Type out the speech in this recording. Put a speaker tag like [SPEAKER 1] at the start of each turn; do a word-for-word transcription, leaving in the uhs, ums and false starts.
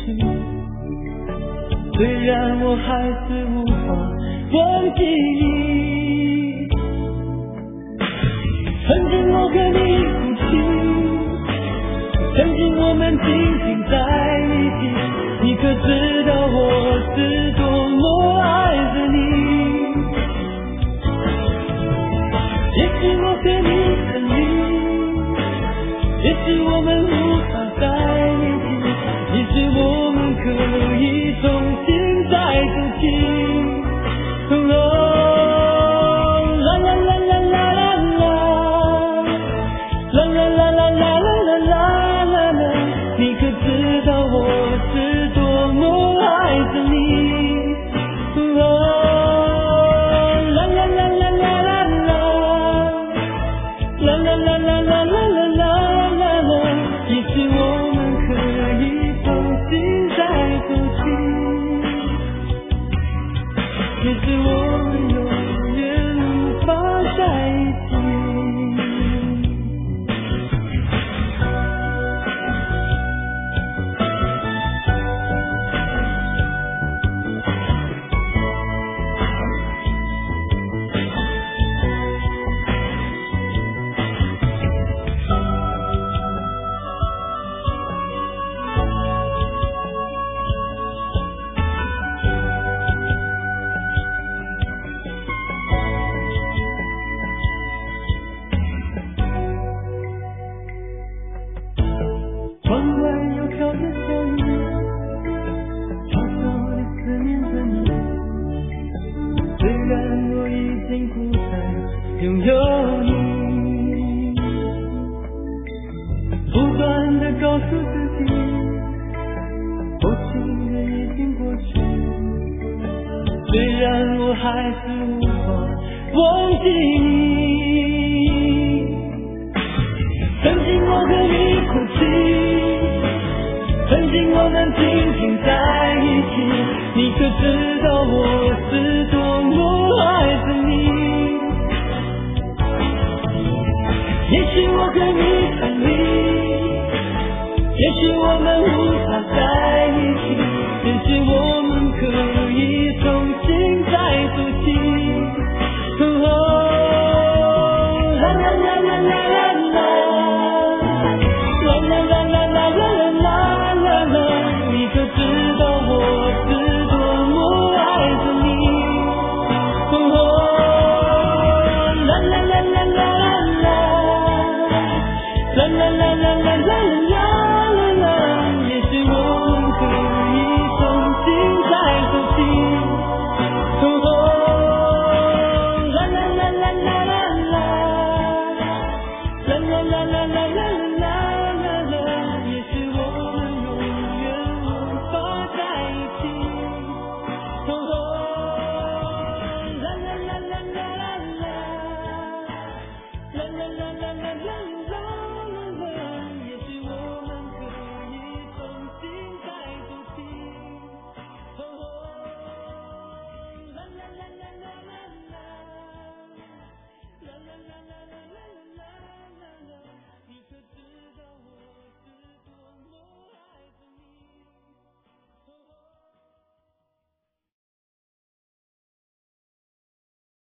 [SPEAKER 1] 去，虽然我还是无法忘记你。曾经我和你哭泣，曾经我们紧紧在一起，你可知道我是多么爱着你。也许我和你分离，也许我们无法在一起，也许我们可以重新再走近。哦，啦啦啦啦啦啦啦，啦啦啦啦啦啦啦啦啦，你可知道我是多么爱着你。哦，啦啦啦啦啦啦啦，啦啦啦啦啦啦啦啦啦，也许我们可以重新再走近，也许我们永远无法在一起。窗外又飘着小雨，悄悄地思念着你。虽然我已经不再拥有你，不断地告诉自己，过去的已经过去。虽然我还是无法忘记你，曾经我和你哭泣，曾经我们紧紧在一起，你可知道我是多么爱着你。也许我和你分离，也许我们无法在一起，也许我们可以重新再走近。哦，啦啦啦啦啦啦啦，啦啦啦啦啦啦啦啦啦，你可知道我是多么爱着你。哦，啦啦啦啦啦啦，啦啦啦啦啦啦啦啦，也许我们可以重新再走近。哦，啦啦啦啦啦啦啦，啦啦啦啦啦啦。